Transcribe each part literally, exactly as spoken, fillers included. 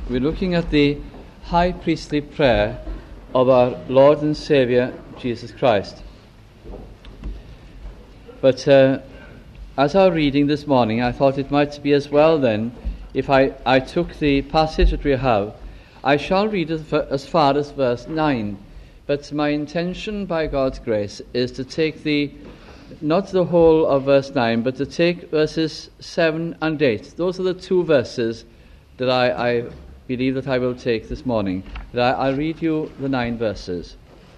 we're looking at the high priestly prayer of our Lord and Saviour, Jesus Christ. But uh, as our reading this morning, I thought it might be as well then, if I, I took the passage that we have, I shall read as, as far as verse nine. But my intention, by God's grace, is to take the, not the whole of verse nine, but to take verses seven and eight. Those are the two verses that I, I believe that I will take this morning. That I, I'll read you the nine verses.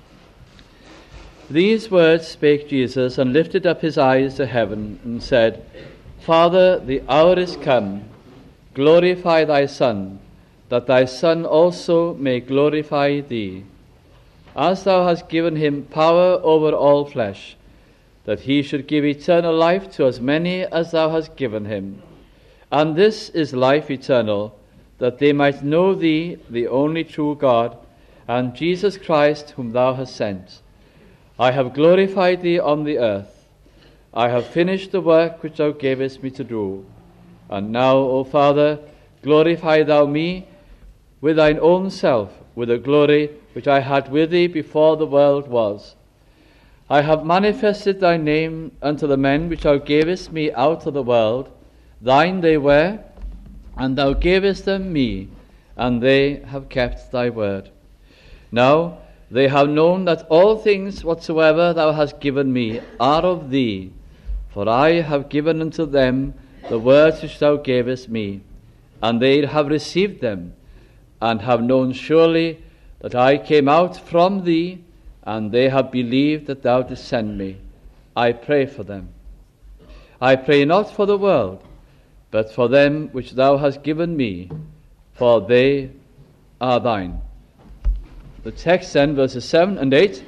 These words spake Jesus, and lifted up his eyes to heaven, and said, Father, the hour is come. Glorify thy Son, that thy Son also may glorify thee. As thou hast given him power over all flesh, that he should give eternal life to as many as thou hast given him. And this is life eternal, that they might know thee, the only true God, and Jesus Christ, whom thou hast sent. I have glorified thee on the earth. I have finished the work which thou gavest me to do. And now, O Father, glorify thou me with thine own self, with the glory which I had with thee before the world was. I have manifested thy name unto the men which thou gavest me out of the world. Thine they were, and thou gavest them me, and they have kept thy word. Now they have known that all things whatsoever thou hast given me are of thee, for I have given unto them the words which thou gavest me, and they have received them, and have known surely that I came out from thee, and they have believed that thou didst send me. I pray for them. I pray not for the world, but for them which thou hast given me, for they are thine. The text then, verses seven and eight.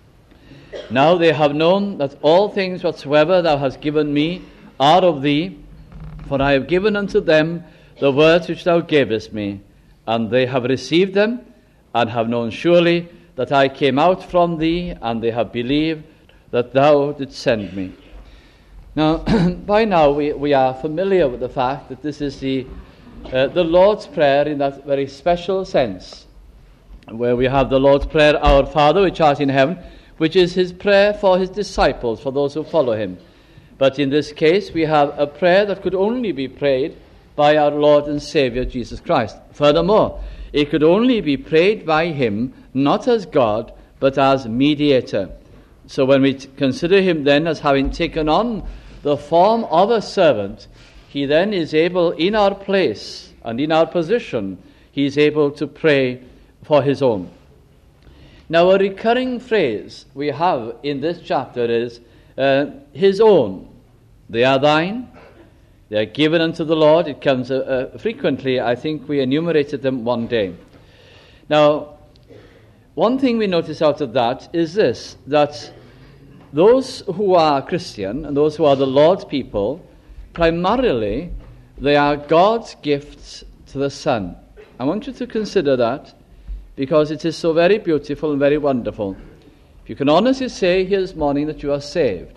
Now they have known that all things whatsoever thou hast given me are of thee, for I have given unto them the words which thou gavest me, and they have received them, and have known surely that I came out from thee, and they have believed that thou didst send me. Now, by now we, we are familiar with the fact that this is the, uh, the Lord's Prayer in that very special sense, where we have the Lord's Prayer, Our Father, which art in heaven, which is his prayer for his disciples, for those who follow him. But in this case, we have a prayer that could only be prayed by our Lord and Saviour, Jesus Christ. Furthermore, it could only be prayed by him, not as God, but as mediator. So when we t- consider him then as having taken on the form of a servant, he then is able, in our place and in our position, he is able to pray for his own. Now, a recurring phrase we have in this chapter is uh, his own. They are thine. They are given unto the Lord. It comes uh, uh, frequently. I think we enumerated them one day. Now, one thing we notice out of that is this, that those who are Christian and those who are the Lord's people, primarily, they are God's gifts to the Son. I want you to consider that, because it is so very beautiful and very wonderful. If you can honestly say here this morning that you are saved,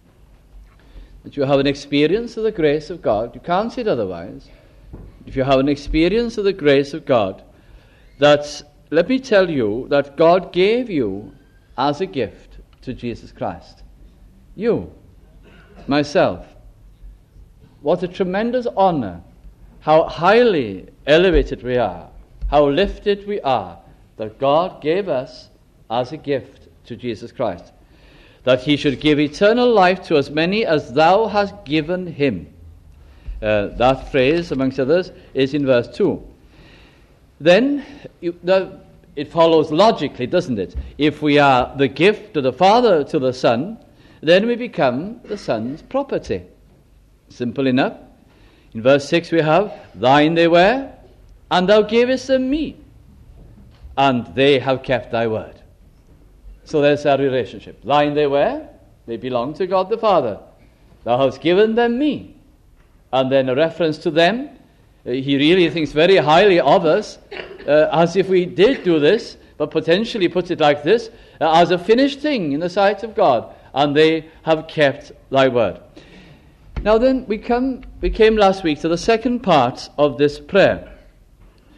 that you have an experience of the grace of God, you can't say it otherwise. If you have an experience of the grace of God, that, let me tell you, that God gave you as a gift to Jesus Christ. You, myself. What a tremendous honor. How highly elevated we are. How lifted we are that God gave us as a gift to Jesus Christ. That he should give eternal life to as many as thou hast given him. Uh, that phrase, amongst others, is in verse two. Then, you, the, it follows logically, doesn't it? If we are the gift to the Father, to the Son, then we become the Son's property. Simple enough. In verse six we have, thine they were, and thou gavest them me, and they have kept thy word. So there's our relationship. Thine they were, they belong to God the Father. Thou hast given them me. And then a reference to them. Uh, he really thinks very highly of us, uh, as if we did do this, but potentially puts it like this, uh, as a finished thing in the sight of God. And they have kept thy word. Now then, we come, we came last week to the second part of this prayer.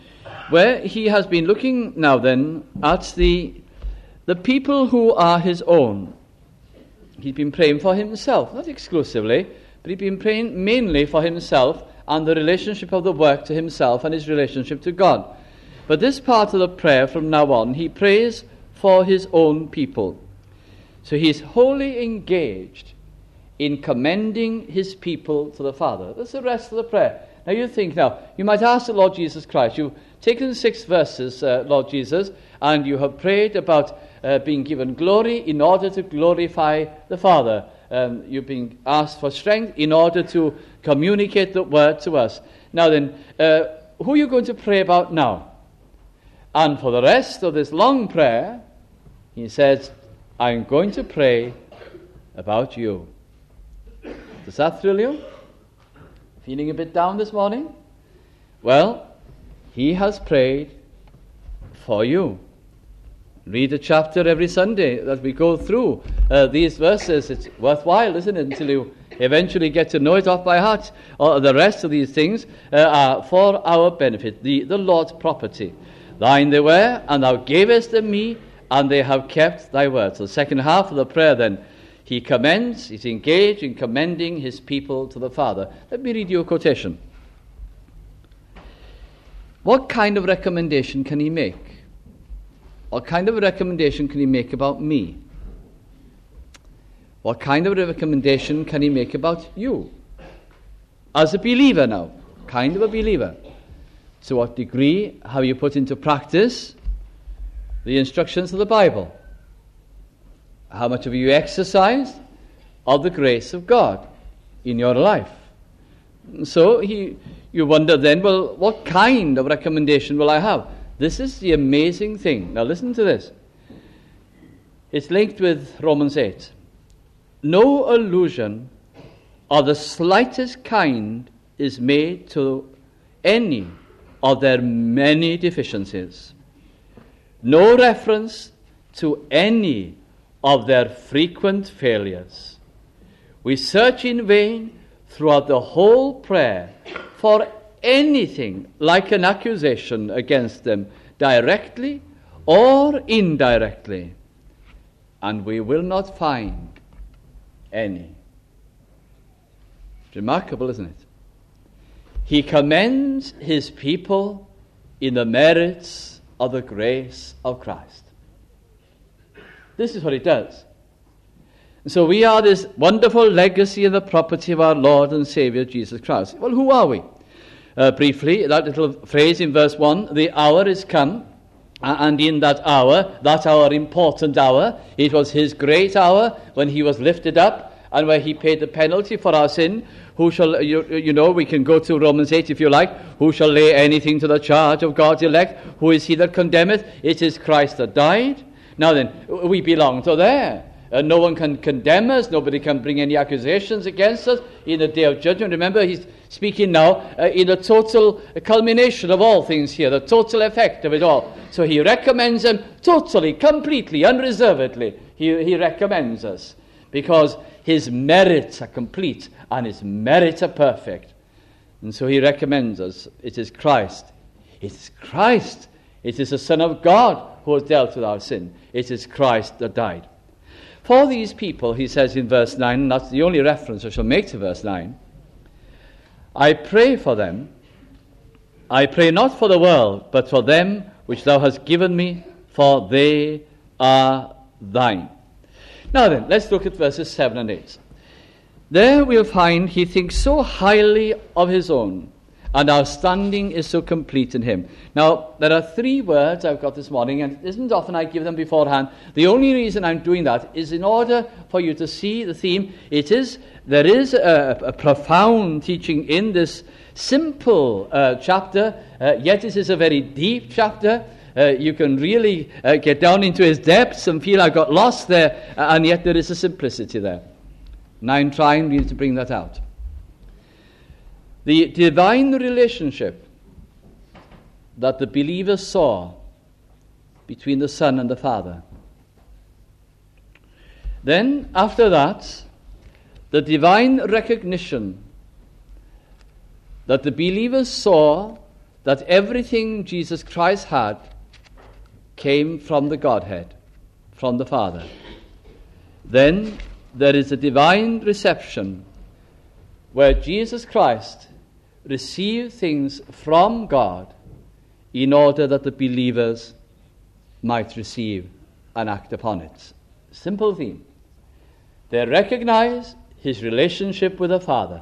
where he has been looking now then at the, the people who are his own. He's been praying for himself, not exclusively, but he's been praying mainly for himself and the relationship of the work to himself and his relationship to God. But this part of the prayer from now on, he prays for his own people. So he's wholly engaged in commending his people to the Father. That's the rest of the prayer. Now you think now, you might ask the Lord Jesus Christ, you've taken six verses, uh, Lord Jesus, and you have prayed about uh, being given glory in order to glorify the Father. Um, you've been asked for strength in order to communicate the word to us. Now then, uh, who are you going to pray about now? And for the rest of this long prayer, he says, I'm going to pray about you. Does that thrill you? Feeling a bit down this morning? Well, he has prayed for you. Read a chapter every Sunday that we go through uh, these verses. It's worthwhile, isn't it, until you eventually get to know it off by heart. Or the rest of these things uh, are for our benefit, the, the Lord's property. Thine they were, and thou gavest them me, and they have kept thy word. So the second half of the prayer then, he commends, he's engaged in commending his people to the Father. Let me read you a quotation. What kind of recommendation can he make? What kind of a recommendation can he make about me? What kind of a recommendation can he make about you? As a believer now, kind of a believer. To what degree have you put into practice the instructions of the Bible? How much have you exercised of the grace of God in your life? So he, you wonder then, well, what kind of recommendation will I have? This is the amazing thing. Now listen to this. It's linked with Romans eight. No allusion of the slightest kind is made to any of their many deficiencies. No reference to any of their frequent failures. We search in vain throughout the whole prayer for anything like an accusation against them, directly or indirectly, and we will not find any. It's remarkable, isn't it? He commends his people in the merits of the grace of Christ. This is what he does. So we are this wonderful legacy and the property of our Lord and Savior Jesus Christ. Well, who are we? Uh, briefly, that little phrase in verse one, the hour is come, and in that hour, that hour, important hour, it was his great hour when he was lifted up and where he paid the penalty for our sin. Who shall, you, you know, we can go to Romans eight if you like. Who shall lay anything to the charge of God's elect? Who is he that condemneth? It is Christ that died. Now then, we belong to there. Uh, no one can condemn us. Nobody can bring any accusations against us in the day of judgment. Remember, he's speaking now uh, in the total culmination of all things here, the total effect of it all. So he recommends them totally, completely, unreservedly. He, he recommends us because his merits are complete and his merits are perfect. And so he recommends us. It is Christ. It is Christ. It is the Son of God who has dealt with our sin. It is Christ that died. For these people, he says in verse nine, and that's the only reference I shall make to verse nine, I pray for them. I pray not for the world, but for them which thou hast given me, for they are thine. Now then, let's look at verses seven and eight. There we'll find he thinks so highly of his own, and our standing is so complete in him. Now, there are three words I've got this morning, and it isn't often I give them beforehand. The only reason I'm doing that is in order for you to see the theme. It is, there is a, a profound teaching in this simple uh, chapter, uh, yet it is a very deep chapter. Uh, you can really uh, get down into his depths and feel I got lost there, uh, and yet there is a simplicity there. And I'm trying really to bring that out. The divine relationship that the believers saw between the Son and the Father. Then, after that, the divine recognition that the believers saw that everything Jesus Christ had came from the Godhead, from the Father, then there is a divine reception where Jesus Christ received things from God in order that the believers might receive and act upon it. Simple theme. They recognize his relationship with the Father.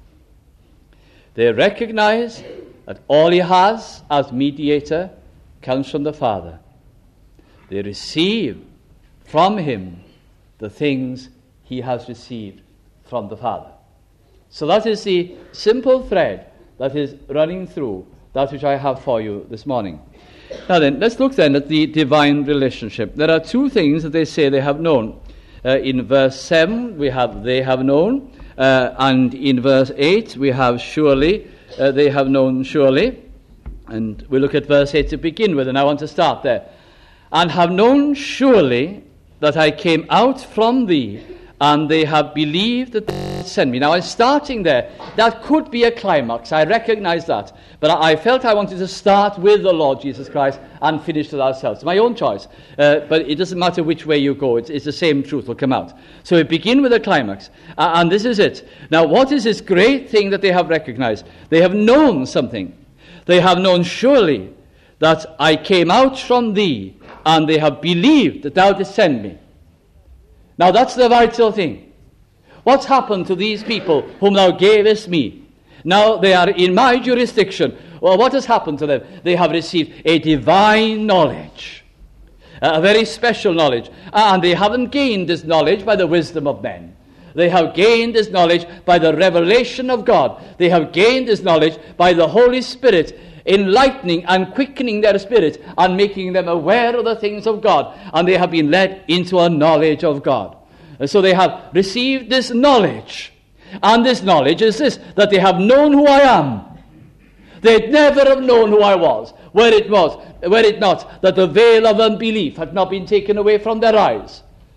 They recognize that all he has as mediator comes from the Father. They receive from him the things he has received from the Father. So that is the simple thread that is running through that which I have for you this morning. Now then, let's look then at the divine relationship. There are two things that they say they have known. Uh, in verse seven, we have they have known, uh, and in verse eight, we have surely, uh, they have known surely. And we look at verse eight to begin with, and I want to start there. And have known surely that I came out from thee, and they have believed that they sent me. Now I'm starting there. That could be a climax. I recognize that. But I felt I wanted to start with the Lord Jesus Christ and finish with ourselves. It's my own choice. Uh, but it doesn't matter which way you go. It's, it's the same truth will come out. So we begin with a climax. Uh, and this is it. Now what is this great thing that they have recognized? They have known something. They have known surely that I came out from thee, and they have believed that thou didst send me. Now that's the vital thing. What's happened to these people whom thou gavest me? Now they are in my jurisdiction. Well, what has happened to them? They have received a divine knowledge, a very special knowledge. And they haven't gained this knowledge by the wisdom of men. They have gained this knowledge by the revelation of God. They have gained this knowledge by the Holy Spirit enlightening and quickening their spirit and making them aware of the things of God, and they have been led into a knowledge of God. And so they have received this knowledge, and this knowledge is this, that they have known who I am. They'd never have known who I was, were it was, were it not that the veil of unbelief had not been taken away from their eyes,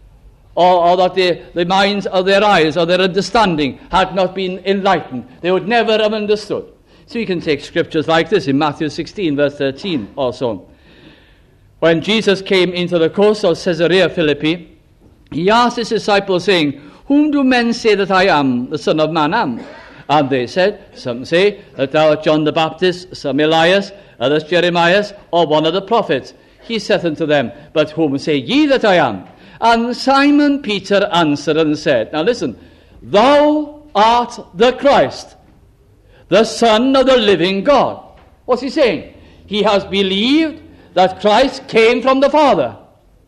or, or that the, the minds of their eyes or their understanding had not been enlightened. They would never have understood. So you can take scriptures like this in Matthew sixteen, verse thirteen also. When Jesus came into the coast of Caesarea Philippi, he asked his disciples, saying, Whom do men say that I am, the Son of Man am? And they said, Some say that thou art John the Baptist, some Elias, others Jeremiah, or one of the prophets. He saith unto them, But whom say ye that I am? And Simon Peter answered and said, Now listen, Thou art the Christ, the Son of the living God. What's he saying? He has believed that Christ came from the Father.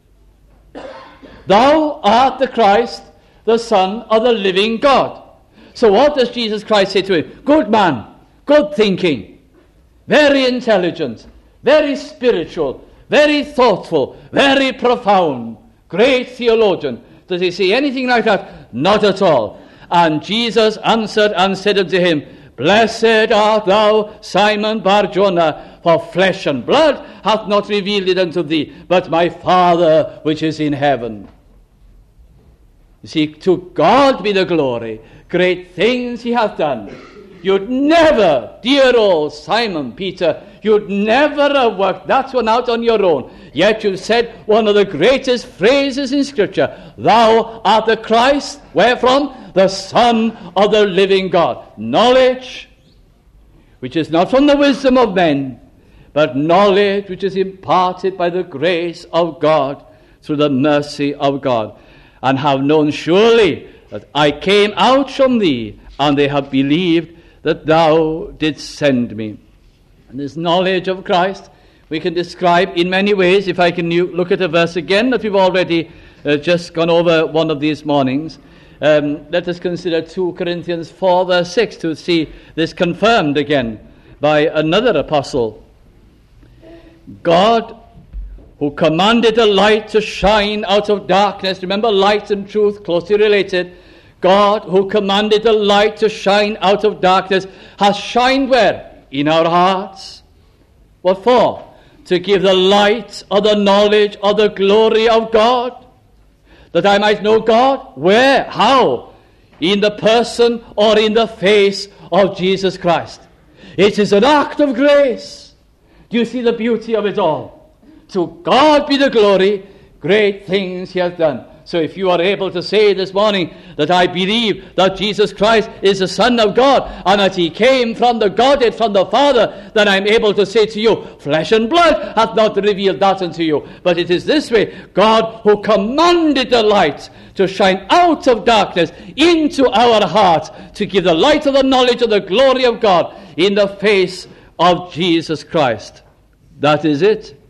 Thou art the Christ, the Son of the living God. So what does Jesus Christ say to him? Good man, good thinking, very intelligent, very spiritual, very thoughtful, very profound, great theologian. Does he say anything like that? Not at all. And Jesus answered and said unto him, Blessed art thou, Simon Bar-Jonah, for flesh and blood hath not revealed it unto thee, but my Father which is in heaven. You see, to God be the glory. Great things he hath done. You'd never, dear old Simon Peter, you'd never have worked that one out on your own. Yet you've said one of the greatest phrases in Scripture. Thou art the Christ, where from? The Son of the living God. Knowledge, which is not from the wisdom of men, but knowledge which is imparted by the grace of God, through the mercy of God. And have known surely that I came out from thee, and they have believed that thou didst send me. And this knowledge of Christ we can describe in many ways. If I can look at a verse again that we've already uh, just gone over one of these mornings. Um, let us consider two Corinthians four, verse six, to see this confirmed again by another apostle. God, who commanded the light to shine out of darkness. Remember, light and truth closely related. God, who commanded the light to shine out of darkness, has shined where? In our hearts. What for? To give the light of the knowledge of the glory of God. That I might know God. Where? How? In the person or in the face of Jesus Christ. It is an act of grace. Do you see the beauty of it all? To God be the glory, great things he hath done. So if you are able to say this morning that I believe that Jesus Christ is the Son of God and that he came from the Godhead, from the Father, then I'm able to say to you, flesh and blood hath not revealed that unto you. But it is this way, God who commanded the light to shine out of darkness into our hearts, to give the light of the knowledge of the glory of God in the face of Jesus Christ. That is it.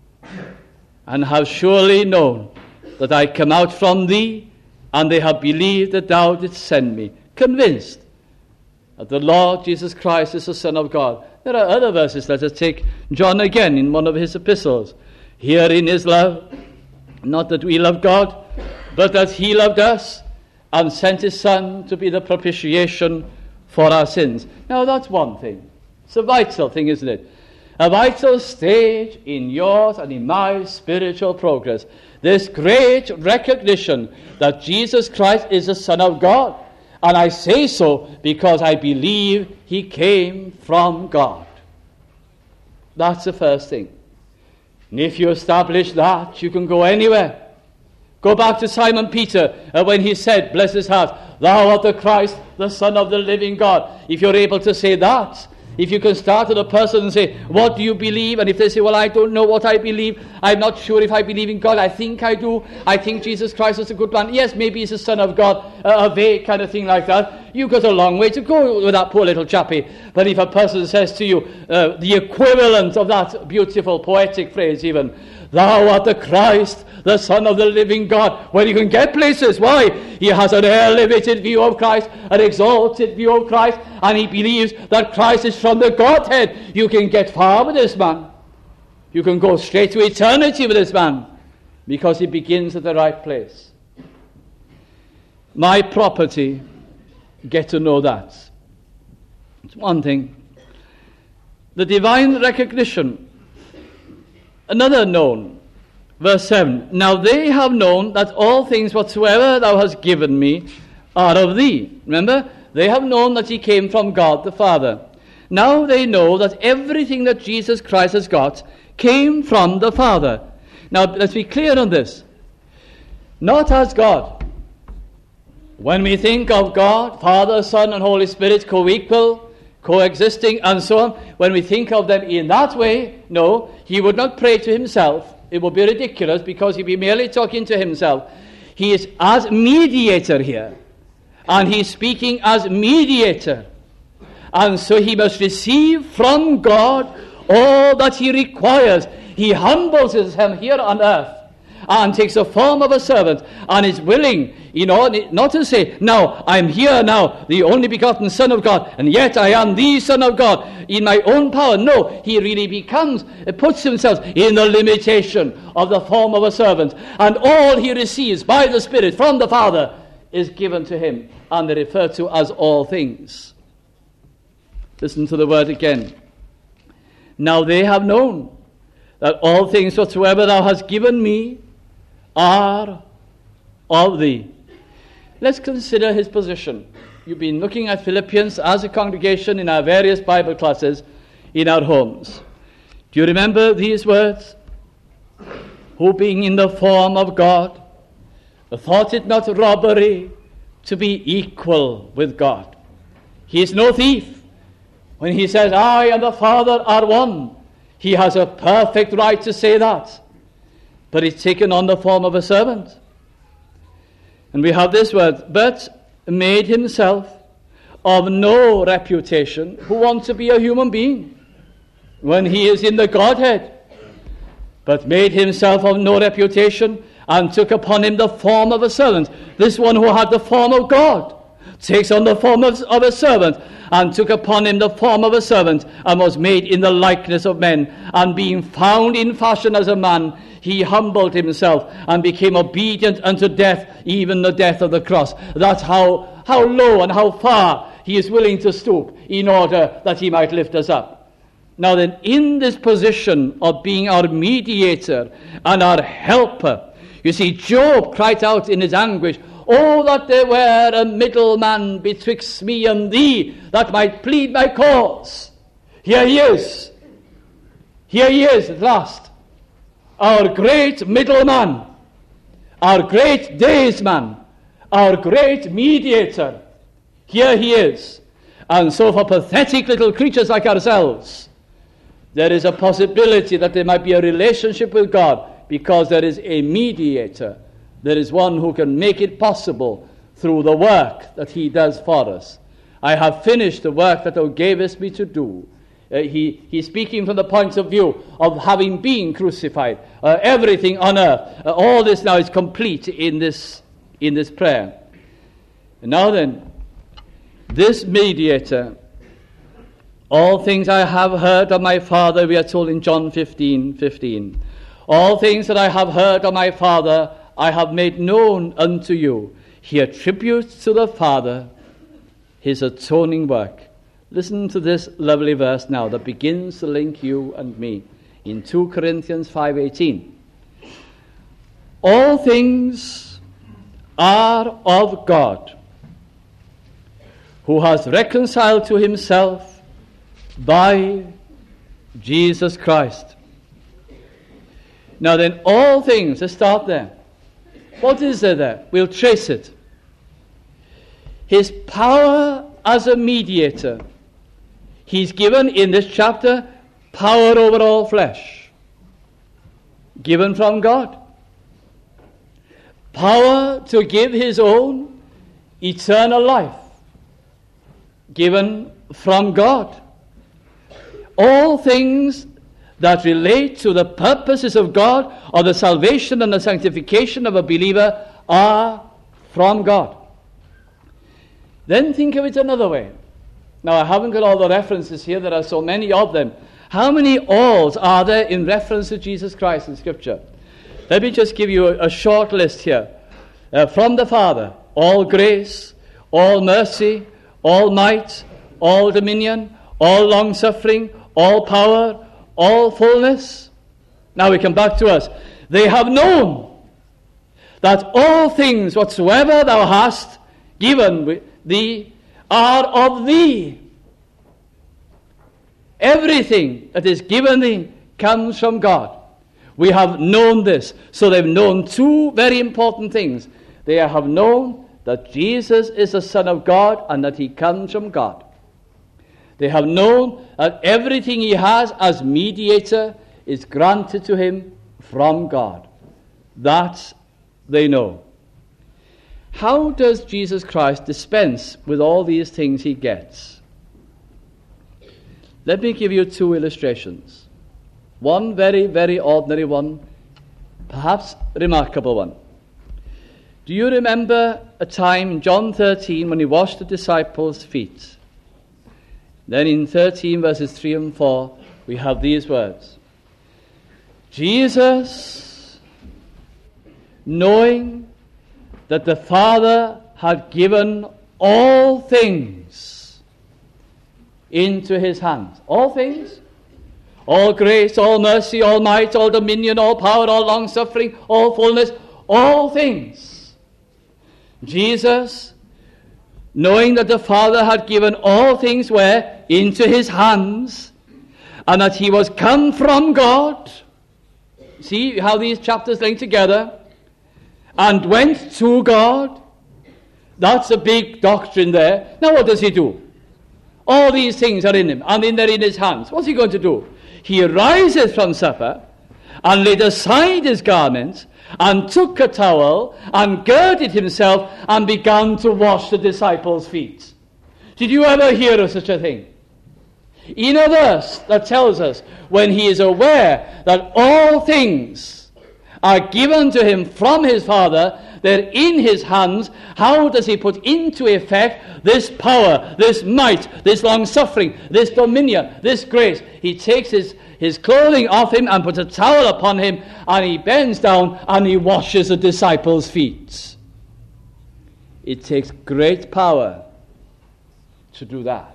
And have surely known that I come out from thee, and they have believed that thou didst send me, convinced that the Lord Jesus Christ is the Son of God. There are other verses. Let us take John again in one of his epistles. Herein is love, not that we love God, but that he loved us and sent his Son to be the propitiation for our sins. Now that's one thing. It's a vital thing, isn't it? A vital stage in yours and in my spiritual progress. This great recognition that Jesus Christ is the Son of God. And I say so because I believe he came from God. That's the first thing. And if you establish that, you can go anywhere. Go back to Simon Peter uh, when he said, bless his heart, thou art the Christ, the Son of the living God. If you're able to say that, if you can start with a person and say, what do you believe? And if they say, well, I don't know what I believe. I'm not sure if I believe in God. I think I do. I think Jesus Christ is a good man. Yes, maybe he's the Son of God. Uh, a vague kind of thing like that. You've got a long way to go with that poor little chappie. But if a person says to you, uh, the equivalent of that beautiful poetic phrase even, thou art the Christ, the Son of the living God. Well, you can get places. Why? He has an elevated view of Christ, an exalted view of Christ, and he believes that Christ is from the Godhead. You can get far with this man. You can go straight to eternity with this man, because he begins at the right place. My property, get to know that. It's one thing. The divine recognition. Another known. Verse seven. Now they have known that all things whatsoever thou hast given me are of thee. Remember? They have known that he came from God the Father. Now they know that everything that Jesus Christ has got came from the Father. Now let's be clear on this. Not as God. When we think of God, Father, Son, and Holy Spirit co-equal, coexisting, and so on, when we think of them in that way, no, he would not pray to himself. It would be ridiculous because he'd be merely talking to himself. He is as mediator here. And he's speaking as mediator. And so he must receive from God all that he requires. He humbles himself here on earth and takes the form of a servant and is willing, you know, not to say, now, I'm here now, the only begotten Son of God, and yet I am the Son of God in my own power. No, he really becomes, puts himself in the limitation of the form of a servant, and all he receives by the Spirit from the Father is given to him, and they refer to as all things. Listen to the word again. Now they have known that all things whatsoever thou hast given me are of thee. Let's consider his position. You've been looking at Philippians as a congregation in our various Bible classes in our homes. Do you remember these words? Who being in the form of God, thought it not robbery to be equal with God. He is no thief. When he says, I and the Father are one, he has a perfect right to say that. But he's taken on the form of a servant. And we have this word, but made himself of no reputation. Who wants to be a human being when he is in the Godhead? But made himself of no reputation, and took upon him the form of a servant. This one who had the form of God takes on the form of, of a servant, and took upon him the form of a servant, and was made in the likeness of men. And being found in fashion as a man, he humbled himself, and became obedient unto death, even the death of the cross. That's how, how low and how far he is willing to stoop, in order that he might lift us up. Now then, in this position of being our mediator and our helper, you see, Job cried out in his anguish, oh, that there were a middleman betwixt me and thee, that might plead my cause. Here he is. He Here he is at last, our great middleman, our great daysman, our great mediator. Here he is. And so for pathetic little creatures like ourselves, there is a possibility that there might be a relationship with God because there is a mediator. There is one who can make it possible through the work that he does for us. I have finished the work that thou gavest me to do. Uh, he, he's speaking from the point of view of having been crucified. Uh, everything on earth, uh, all this now is complete in this, in this prayer. And now then, this mediator, all things I have heard of my Father, we are told in John fifteen fifteen. All things that I have heard of my Father, I have made known unto you. He attributes to the Father his atoning work. Listen to this lovely verse now that begins to link you and me in two Corinthians five eighteen. All things are of God, who has reconciled to himself by Jesus Christ. Now then, all things, let's start there. What is there there? We'll trace it. His power as a mediator. He's given in this chapter power over all flesh. Given from God. Power to give his own eternal life. Given from God. All things that relate to the purposes of God or the salvation and the sanctification of a believer are from God. Then think of it another way. Now, I haven't got all the references here. There are so many of them. How many alls are there in reference to Jesus Christ in Scripture? Let me just give you a, a short list here. Uh, from the Father, all grace, all mercy, all might, all dominion, all long-suffering, all power, all fullness. Now we come back to us. They have known that all things whatsoever thou hast given thee are of thee. Everything that is given thee comes from God. We have known this. So they've known two very important things. They have known that Jesus is the Son of God and that he comes from God. They have known that everything he has as mediator is granted to him from God. That they know. How does Jesus Christ dispense with all these things he gets? Let me give you two illustrations. One very, very ordinary one, perhaps remarkable one. Do you remember a time in John thirteen when he washed the disciples' feet? Then in thirteen verses three and four, we have these words. Jesus, knowing that the Father had given all things into his hands. All things? All grace, all mercy, all might, all dominion, all power, all long-suffering, all fullness, all things. Jesus, knowing that the Father had given all things where? Into his hands, and that he was come from God. See how these chapters link together? And went to God. That's a big doctrine there. Now what does he do? All these things are in him, and in they're in his hands. What's he going to do? He rises from supper, and laid aside his garments, and took a towel, and girded himself, and began to wash the disciples' feet. Did you ever hear of such a thing? In a verse that tells us, when he is aware that all things are given to him from his Father, they're in his hands, how does he put into effect this power, this might, this long-suffering, this dominion, this grace? He takes his, his clothing off him and puts a towel upon him, and he bends down and he washes the disciples' feet. It takes great power to do that.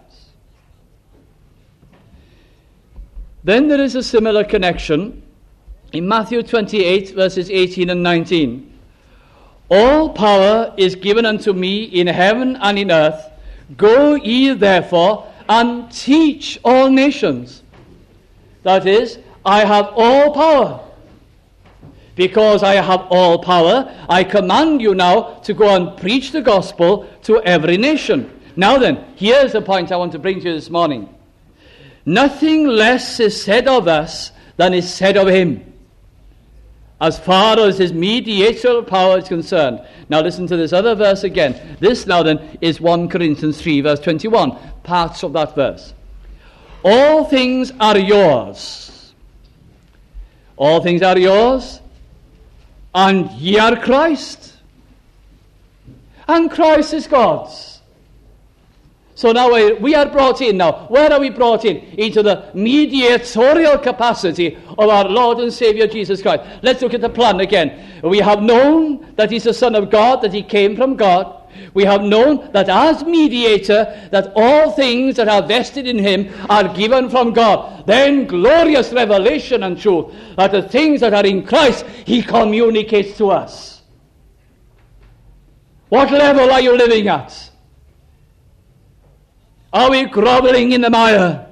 Then there is a similar connection in Matthew twenty-eight, verses eighteen and nineteen. All power is given unto me in heaven and in earth. Go ye therefore and teach all nations. That is, I have all power. Because I have all power, I command you now to go and preach the gospel to every nation. Now then, here's the point I want to bring to you this morning. Nothing less is said of us than is said of him, as far as his mediatorial power is concerned. Now listen to this other verse again. This now then is First Corinthians three, verse twenty-one, parts of that verse. All things are yours. All things are yours, and ye are Christ. And Christ is God's. So now we are brought in now. Where are we brought in? Into the mediatorial capacity of our Lord and Savior Jesus Christ. Let's look at the plan again. We have known that he's the Son of God, that he came from God. We have known that as mediator, that all things that are vested in him are given from God. Then glorious revelation and truth, that the things that are in Christ, he communicates to us. What level are you living at? Are we groveling in the mire?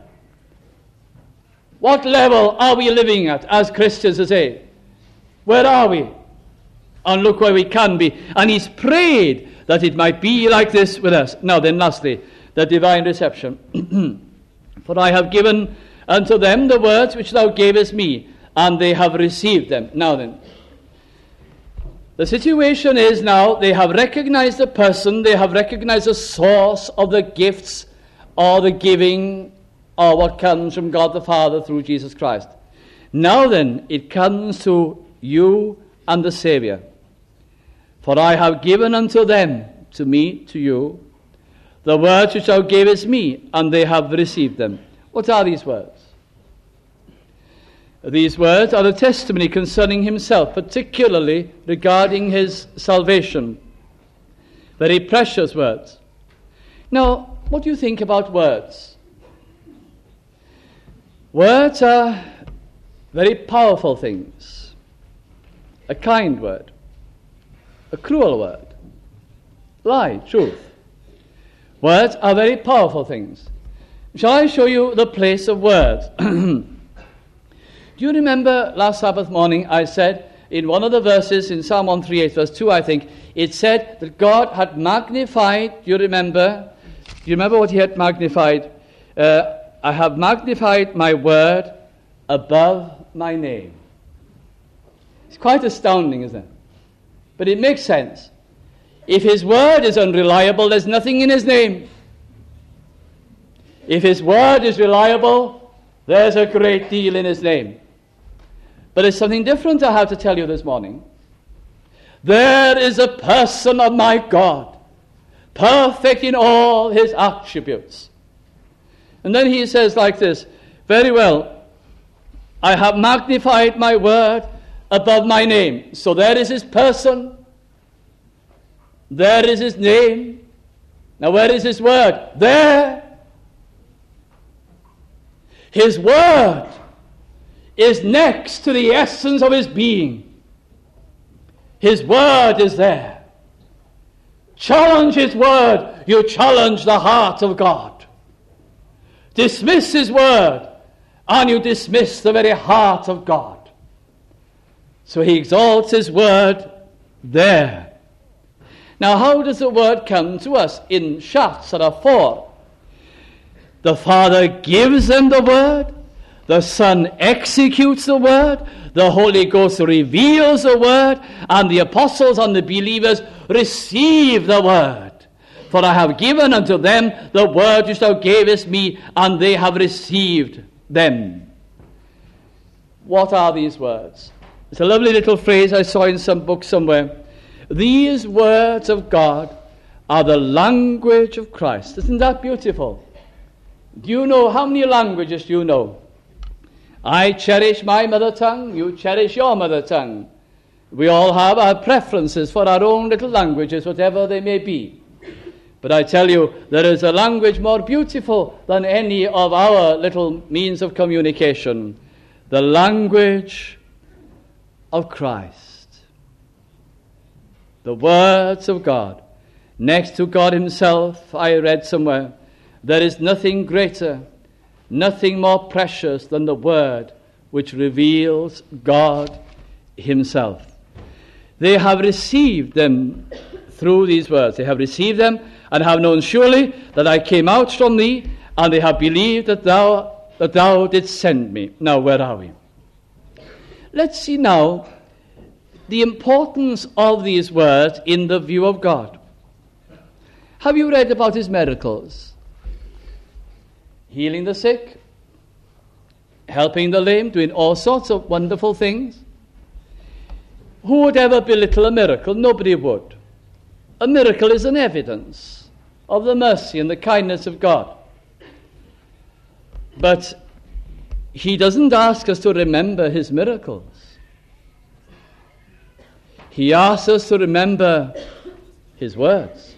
What level are we living at as Christians today? Where are we? And look where we can be. And he's prayed that it might be like this with us. Now then, lastly, the divine reception. For I have given unto them the words which thou gavest me, and they have received them. Now then, the situation is now they have recognized the person, they have recognized the source of the gifts or the giving, or what comes from God the Father through Jesus Christ. Now then, it comes to you and the Savior. For I have given unto them, to me, to you, the words which thou gavest me, and they have received them. What are these words? These words are the testimony concerning himself, particularly regarding his salvation. Very precious words. Now, what do you think about words? Words are very powerful things. A kind word, a cruel word, lie, truth. Words are very powerful things. Shall I show you the place of words? Do you remember last Sabbath morning I said in one of the verses in Psalm one thirty-eight, verse two, I think, it said that God had magnified, do you remember? Do you remember what he had magnified? Uh, I have magnified my word above my name. It's quite astounding, isn't it? But it makes sense. If his word is unreliable, there's nothing in his name. If his word is reliable, there's a great deal in his name. But there's something different I have to tell you this morning. There is a person of my God, perfect in all his attributes. And then he says like this, very well, I have magnified my word above my name. So there is his person, there is his name. Now where is his word? There. His word is next to the essence of his being. His word is there. Challenge his word, you challenge the heart of God. Dismiss his word, and you dismiss the very heart of God. So he exalts his word there. Now how does the word come to us? In shafts, there are four. The Father gives them the word, the Son executes the word, the Holy Ghost reveals the word, and the apostles and the believers receive the word. For I have given unto them the word which thou gavest me, and they have received them. What are these words? It's a lovely little phrase I saw in some book somewhere. These words of God are the language of Christ. Isn't that beautiful? Do you know, how many languages do you know? I cherish my mother tongue, you cherish your mother tongue. We all have our preferences for our own little languages, whatever they may be. But I tell you, there is a language more beautiful than any of our little means of communication. The language of Christ. The words of God. Next to God himself, I read somewhere, there is nothing greater, nothing more precious than the word which reveals God himself. They have received them through these words. They have received them and have known surely that I came out from thee, and they have believed that thou that thou didst send me. Now, where are we? Let's see now the importance of these words in the view of God. Have you read about his miracles? Healing the sick, helping the lame, doing all sorts of wonderful things. Who would ever belittle a miracle? Nobody would. A miracle is an evidence of the mercy and the kindness of God. But he doesn't ask us to remember his miracles. He asks us to remember his words.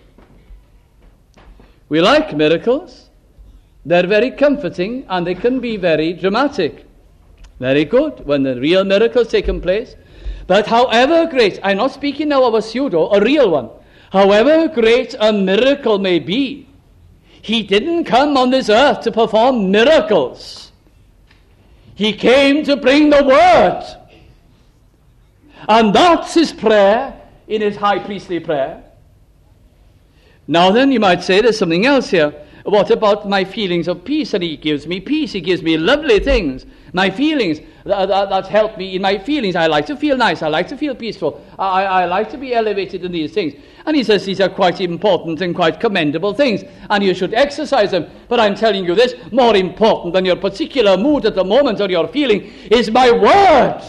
We like miracles. They're very comforting and they can be very dramatic. Very good when the real miracles taken place. But however great, I'm not speaking now of a pseudo, a real one. However great a miracle may be, he didn't come on this earth to perform miracles. He came to bring the word. And that's his prayer in his high priestly prayer. Now then, you might say there's something else here. What about my feelings of peace? And he gives me peace. He gives me lovely things. My feelings, that, that, that help me in my feelings. I like to feel nice. I like to feel peaceful. I, I like to be elevated in these things. And he says these are quite important and quite commendable things. And you should exercise them. But I'm telling you this, more important than your particular mood at the moment or your feeling is my word.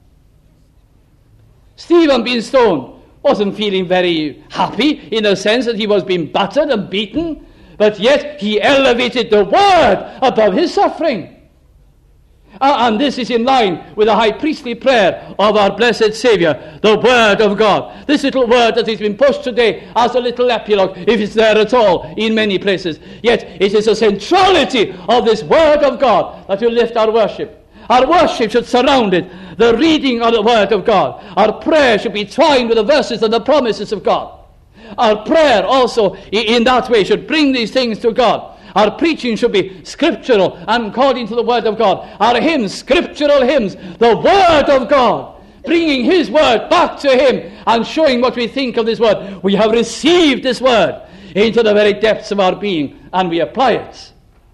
Stephen being stoned wasn't feeling very happy in the sense that he was being battered and beaten. But yet he elevated the word above his suffering. Uh, and this is in line with the high priestly prayer of our blessed Saviour, the word of God. This little word that has been pushed today as a little epilogue, if it's there at all, in many places. Yet it is the centrality of this word of God that will lift our worship. Our worship should surround it, the reading of the word of God. Our prayer should be twined with the verses and the promises of God. Our prayer also in that way should bring these things to God. Our preaching should be scriptural and according to the word of God. Our hymns, scriptural hymns, the word of God, bringing his word back to him and showing what we think of this word. We have received this word into the very depths of our being and we apply it.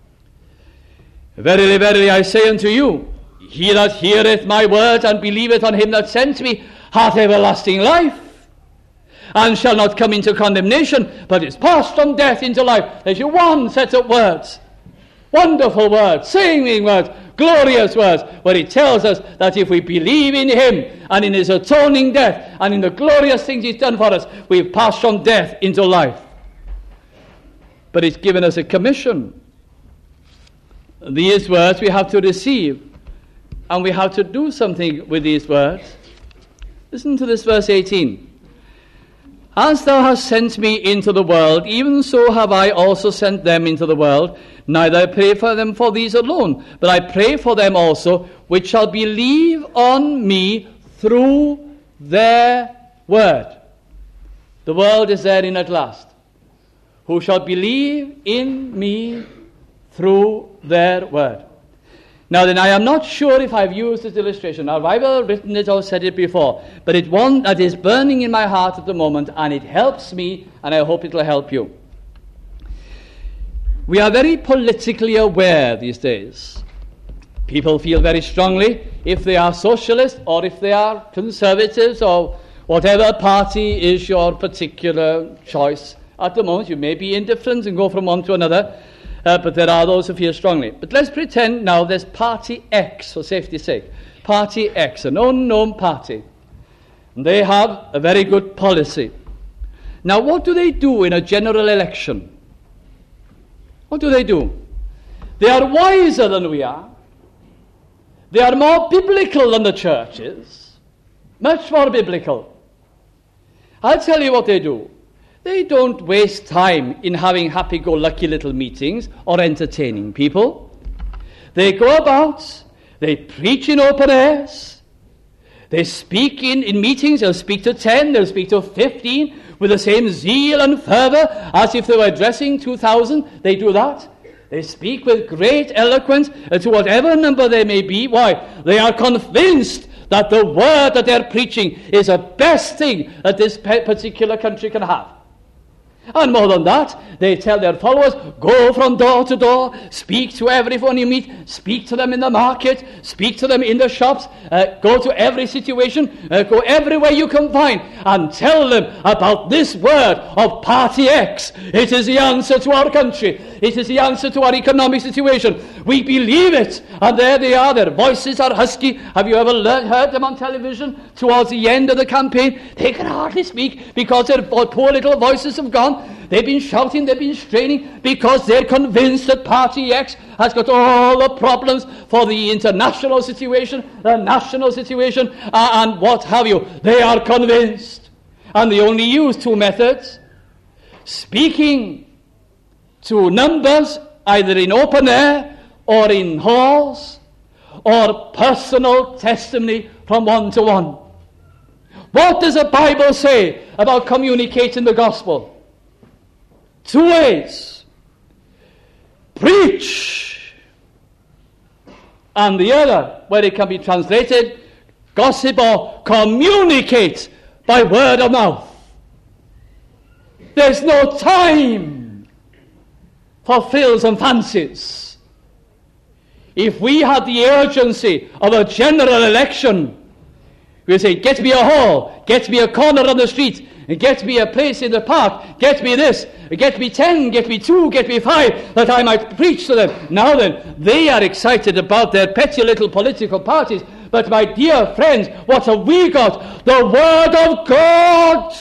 Verily, verily, I say unto you, he that heareth my word and believeth on him that sent me hath everlasting life, and shall not come into condemnation, but is passed from death into life. There's your one set of words. Wonderful words, saving words, glorious words, where he tells us that if we believe in him and in his atoning death and in the glorious things he's done for us, we've passed from death into life. But he's given us a commission. These words we have to receive, and we have to do something with these words. Listen to this verse eighteen. As thou hast sent me into the world, even so have I also sent them into the world. Neither I pray for them for these alone, but I pray for them also which shall believe on me through their word. The world is therein at last. Who shall believe in me through their word. Now then, I am not sure if I've used this illustration. Now, I've either written it or said it before, but it's one that is burning in my heart at the moment, and it helps me, and I hope it will help you. We are very politically aware these days. People feel very strongly if they are socialist or if they are conservatives or whatever party is your particular choice. At the moment, you may be indifferent and go from one to another. Uh, but there are those who feel strongly. But let's pretend now there's Party X, for safety's sake. Party X, an unknown party. And they have a very good policy. Now, what do they do in a general election? What do they do? They are wiser than we are. They are more biblical than the church is. Much more biblical. I'll tell you what they do. They don't waste time in having happy-go-lucky little meetings or entertaining people. They go about, they preach in open airs, they speak in, in meetings, they'll speak to ten, they'll speak to fifteen, with the same zeal and fervour as if they were addressing two thousand. They do that. They speak with great eloquence to whatever number they may be. Why? They are convinced that the word that they're preaching is the best thing that this particular country can have. And more than that, they tell their followers, go from door to door, speak to everyone you meet, speak to them in the market, speak to them in the shops, uh, go to every situation, uh, go everywhere you can find, and tell them about this word of Party X. It is the answer to our country. It is the answer to our economic situation. We believe it. And there they are. Their voices are husky. Have you ever learned, heard them on television towards the end of the campaign? They can hardly speak because their poor little voices have gone. They've been shouting, they've been straining because they're convinced that Party X has got all the problems for the international situation, the national situation, uh, and what have you. They are convinced. And they only use two methods. Speaking to numbers, either in open air or in halls, or personal testimony from one to one. What does the Bible say about communicating the gospel? Two ways. Preach. And the other, where it can be translated, gossip or communicate by word of mouth. There's no time for frills and fancies. If we had the urgency of a general election, we'd say, get me a hall, get me a corner on the street, get me a place in the park, get me this, get me ten, get me two, get me five, that I might preach to them. Now then, they are excited about their petty little political parties, but my dear friends, what have we got? The Word of God!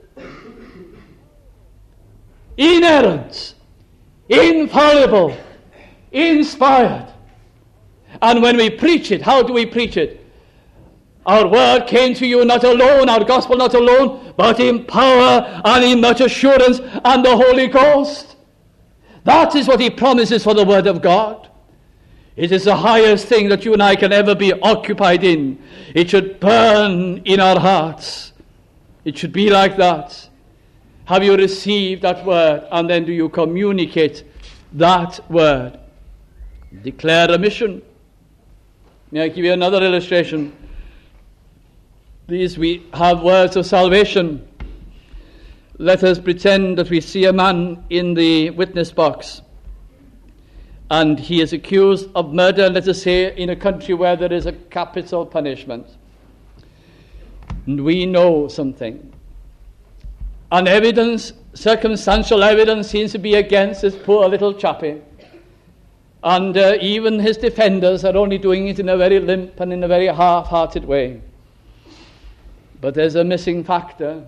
Inerrant, infallible, inspired. And when we preach it, how do we preach it? Our word came to you not alone, our gospel not alone, but in power and in much assurance and the Holy Ghost. That is what he promises for the word of God. It is the highest thing that you and I can ever be occupied in. It should burn in our hearts. It should be like that. Have you received that word, and then do you communicate that word? Declare a mission. May I give you another illustration? These we have words of salvation. Let us pretend that we see a man in the witness box, and he is accused of murder, let us say, in a country where there is a capital punishment. And we know something. And evidence, circumstantial evidence, seems to be against this poor little chappie. And uh, even his defenders are only doing it in a very limp and in a very half-hearted way. But there's a missing factor,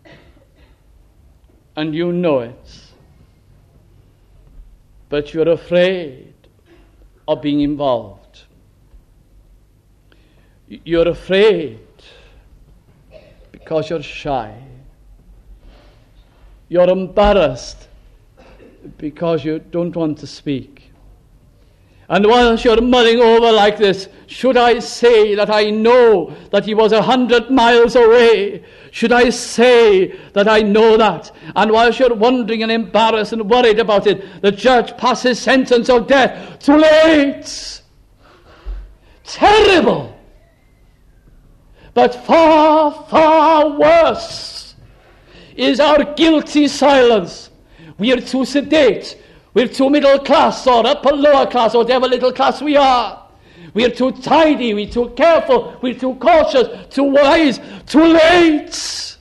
and you know it. But you're afraid of being involved. You're afraid because you're shy. You're embarrassed because you don't want to speak. And whilst you're mulling over like this, should I say that I know that he was a hundred miles away? Should I say that I know that? And whilst you're wondering and embarrassed and worried about it, the judge passes sentence of death. Too late! Terrible! But far, far worse is our guilty silence. We are too sedate. We're too middle class or upper lower class or whatever little class we are. We're too tidy, we're too careful, we're too cautious, too wise, too late.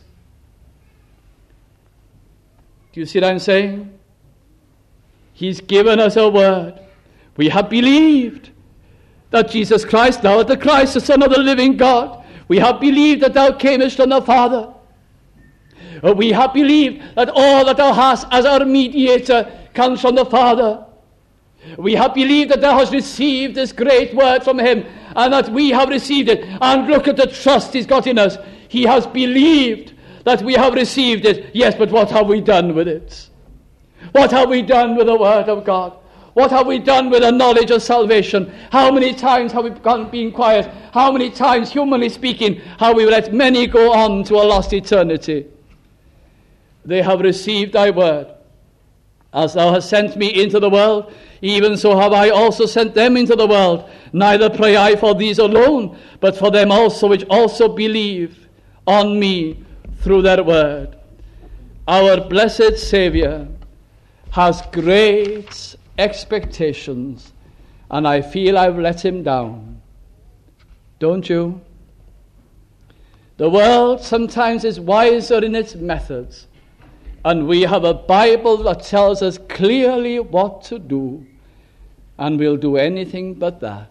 Do you see what I'm saying? He's given us a word. We have believed that Jesus Christ, thou art the Christ, the Son of the living God. We have believed that thou camest from the Father. We have believed that all that thou hast as our mediator comes from the Father. We have believed that thou hast received this great word from him, and that we have received it. And look at the trust he's got in us. He has believed that we have received it. Yes, but what have we done with it? What have we done with the word of God? What have we done with the knowledge of salvation? How many times have we gone, been quiet? How many times, humanly speaking, have we let many go on to a lost eternity? They have received thy word. As thou hast sent me into the world, even so have I also sent them into the world. Neither pray I for these alone, but for them also which also believe on me through their word. Our blessed Saviour has great expectations, and I feel I've let him down. Don't you? The world sometimes is wiser in its methods, and we have a Bible that tells us clearly what to do, and we'll do anything but that.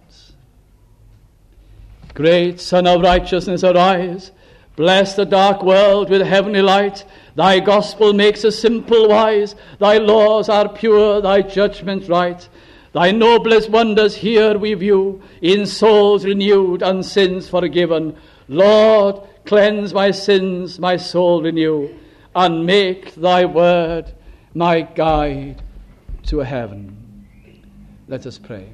Great Sun of Righteousness, arise. Bless the dark world with heavenly light. Thy gospel makes the simple wise. Thy laws are pure, thy judgment right. Thy noblest wonders here we view, in souls renewed and sins forgiven. Lord, cleanse my sins, my soul renew, and make thy word my guide to heaven. Let us pray.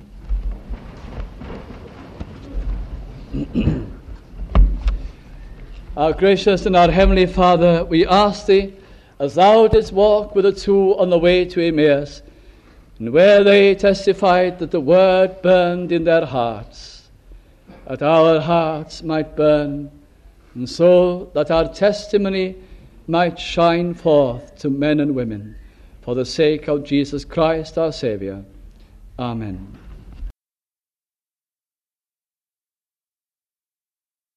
Our gracious and our heavenly Father, we ask thee, as thou didst walk with the two on the way to Emmaus, and where they testified that the word burned in their hearts, that our hearts might burn, and so that our testimony might shine forth to men and women, for the sake of Jesus Christ our Saviour. Amen.